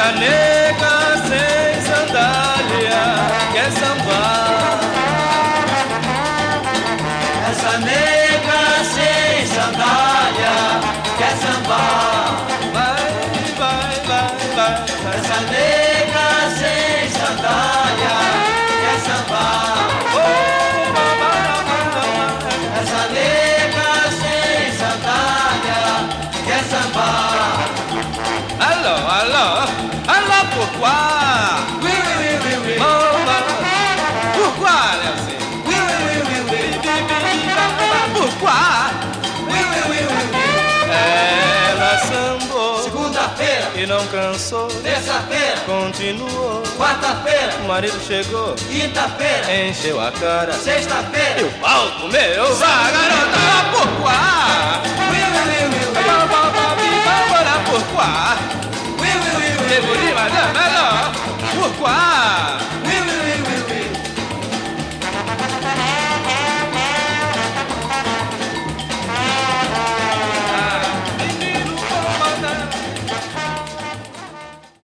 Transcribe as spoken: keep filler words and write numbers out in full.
Essa nega sem sandália quer sambar. Essa nega sem sandália quer sambar. Vai, vai, vai, vai, vai. Essa nega sem sandália quer sambar. Essa nega sem sandália quer sambar. Alô, alô, alô, pourquoi? Oui, oui, oui, oui, oui. Pourquoi, Léo? Oui, oui, oui, oui, oui. Pourquoi? Oui, oui, oui, oui, oui. Ela sambou Segunda-feira, e não cansou, terça-feira, continuou. quarta-feira, O marido chegou, quinta-feira, encheu a cara sexta-feira. e o pau comeu o vagaroso.